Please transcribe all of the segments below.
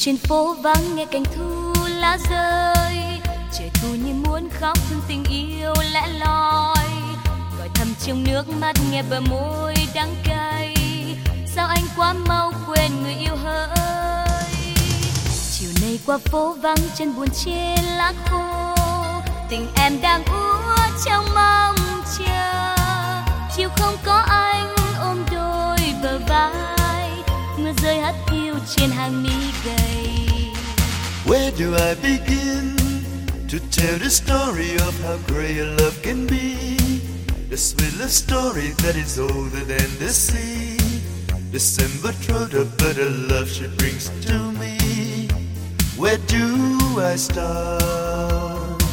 trên phố vắng nghe cành thu lá rơi, trời thu như muốn khóc tình yêu lẻ loi, gọi thầm trong nước mắt nghe bờ môi đắng cay. Sao anh quá mau quên người yêu hỡi? Chiều nay qua phố vắng chân buồn trên lá khô, tình em đang úa trong mong chờ. Chiều không có anh ôm đôi bờ vai, mưa rơi hắt hiu trên hàng mi gầy. Where do I begin to tell the story of how great a love can be? The sweet love story that is older than the sea. December through the bitter love she brings to me. Where do I start?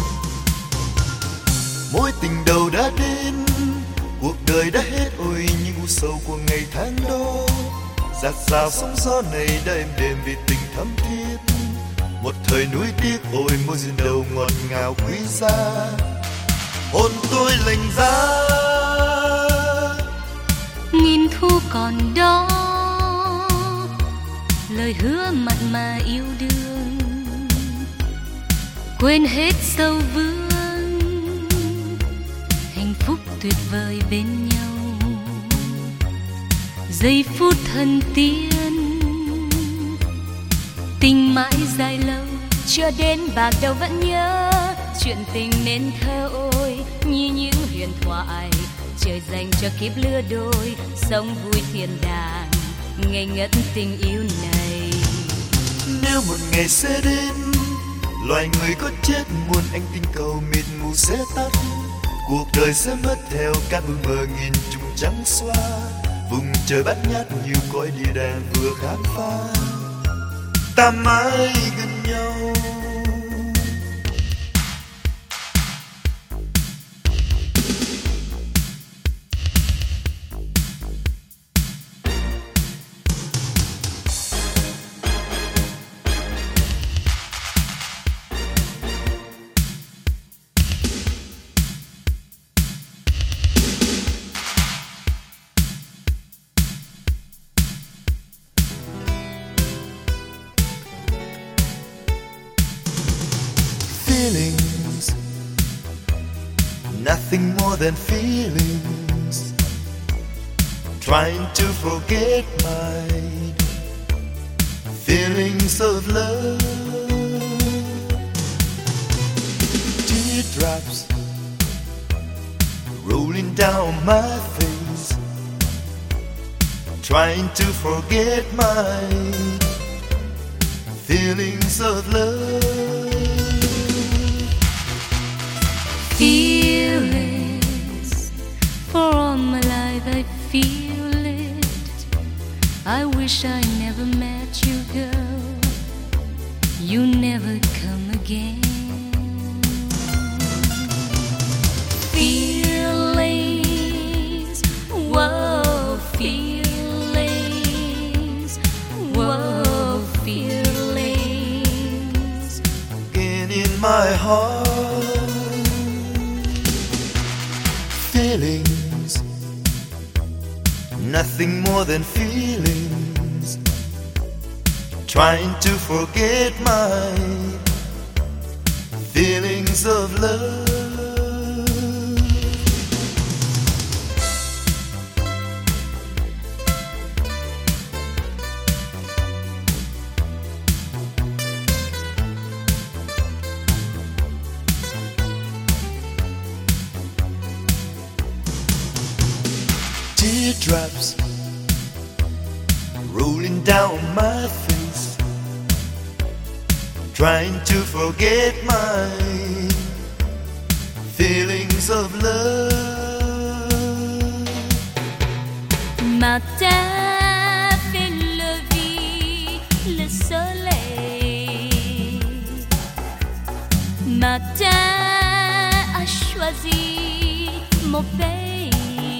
Mối tình đầu đã đến, cuộc đời đã hết, ôi những u sầu của ngày tháng đó. Dạt dào sóng gió này đã êm đềm vì tình thắm thiết. Một thời nuối tiếc, ôi môi duyên đầu ngọt ngào quý giá. Hôn tôi lành giá, nghìn thu còn đó, lời hứa mặn mà yêu đương, quên hết sâu vương, hạnh phúc tuyệt vời bên nhau. Giây phút thân tiên, tình mãi dài lâu, chưa đến bạc đầu vẫn nhớ. Chuyện tình nên thơ ôi như những huyền thoại, trời dành cho kiếp lứa đôi, sống vui thiên đàng, ngây ngất tình yêu này. Nếu một ngày sẽ đến, loài người có chết muôn ánh tinh cầu mịt mù sẽ tắt. Cuộc đời sẽ mất theo cát bụi mờ nghìn trùng trắng xóa. Vùng trời bát ngát như cõi địa đàng vừa khám phá, ta mãi gần nhau. Feelings, nothing more than feelings. Trying to forget my feelings of love. Teardrops rolling down my face. Trying to forget my feelings of love. Feelings, for all my life I feel it. I wish I never met you, girl. You never come again. Feelings, whoa, feelings, whoa, feelings. Again in my heart. Feelings, nothing more than feelings. Trying to forget my feelings of love. Teardrops rolling down my face. Trying to forget my feelings of love. Matin fait lever le soleil. Matin a choisi mon pays.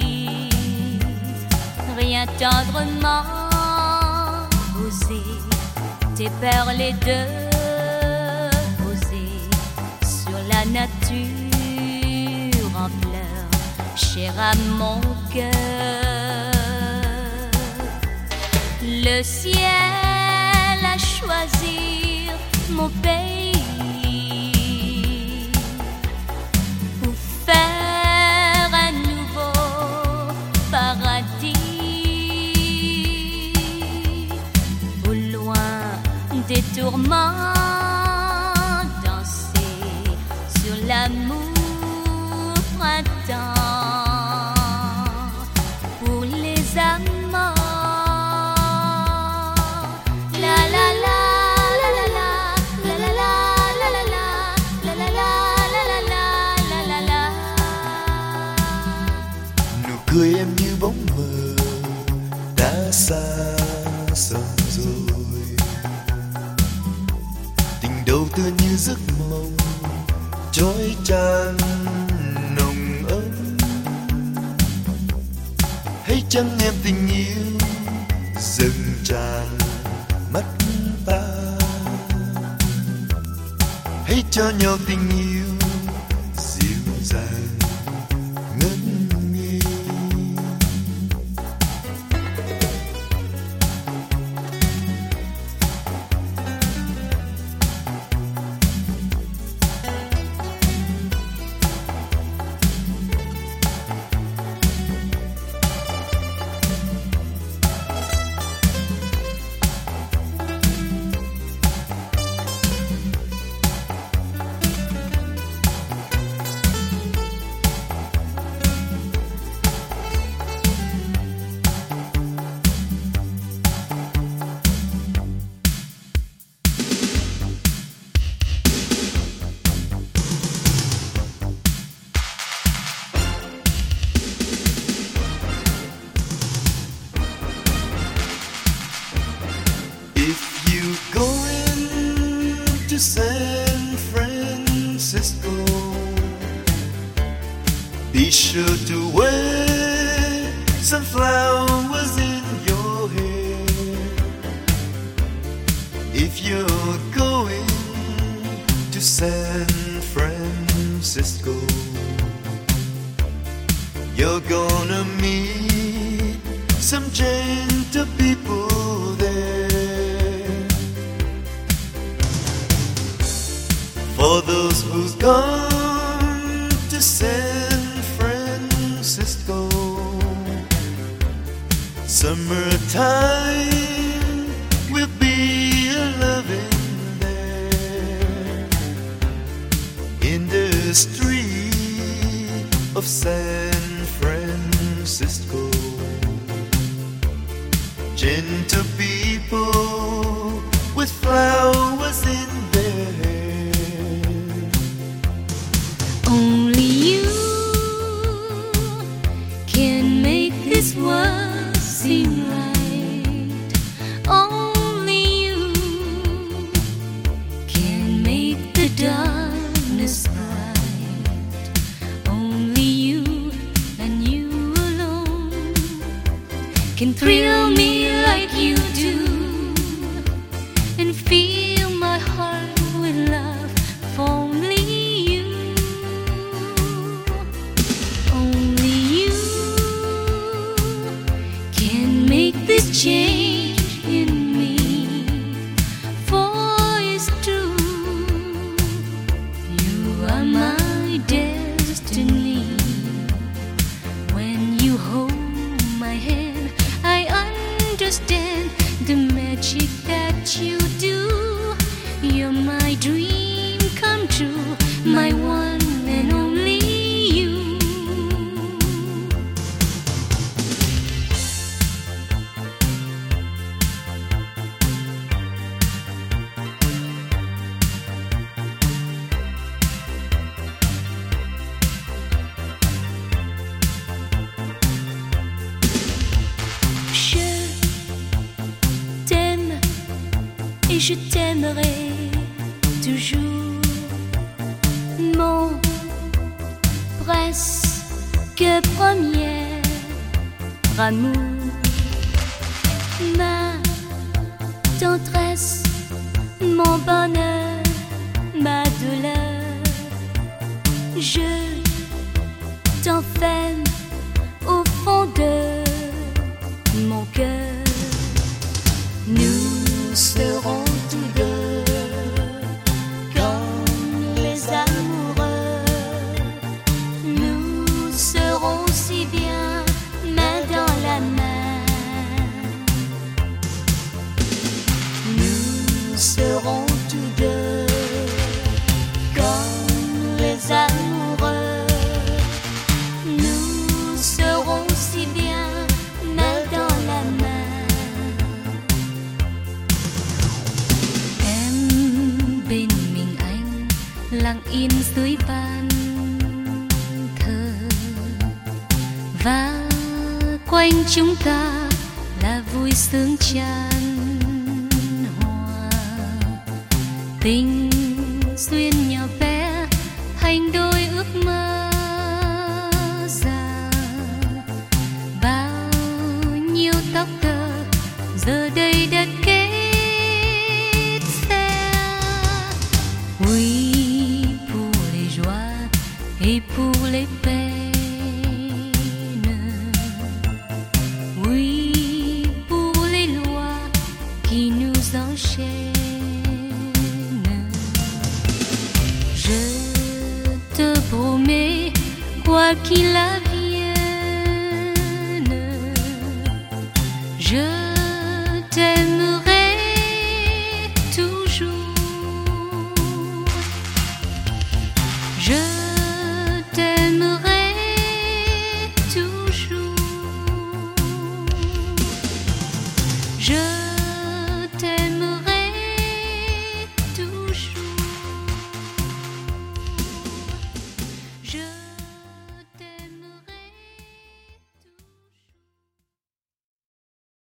Rien tendrement posé, tes perles de poser sur la nature en fleurs, chère à mon cœur. Le ciel a choisi comment danser sur l'amour printemps pour les amants. La la la la la la la la la la la la la la la la la. Nụ cười em như bóng mờ đã xa sông rồi, tình đầu tựa như giấc mộng chói chan nồng ấm. Hãy chăng em tình yêu dâng tràn mắt ta, hãy cho nhau tình yêu dịu dàng ngất ngây. If you go into San Francisco, be sure to wear some flowers in your hair. If you're going to San Francisco, you're gonna meet some gentle people there. For those who've gone to San Francisco, summertime will be a-loving there. In the street of San Francisco, gentle people with flowers in their hair. Only you can make this world seem right. Only you can make the darkness bright. Only you and you alone can thrill me like you do, and fill my heart with love for only you. Only you can make this change in me, for it's true, you are my destiny. When you hold my hand, I understand the magic that you do. You're my dream come true, my one and only you. Je t'aime et je t'aimerai toujours, mon presque premier amour, ma tendresse, mon bonheur, ma douleur. Je t'enferme au fond de mon cœur. Nous serons tous deux comme les amoureux. Nous serons si bien main dans la main. Nous serons lặng yên dưới ban thờ, và quanh chúng ta là vui sướng chan hòa. Tình duyên nhỏ bé thành đôi ước mơ già, bao nhiêu tóc tơ giờ đây đã kết xe. Oui pour les joies et pour les peines, oui pour les lois qui nous enchaînent. Je te promets, quoi qu'il advienne, je t'aimerai toujours. Je t'aimerai toujours. Je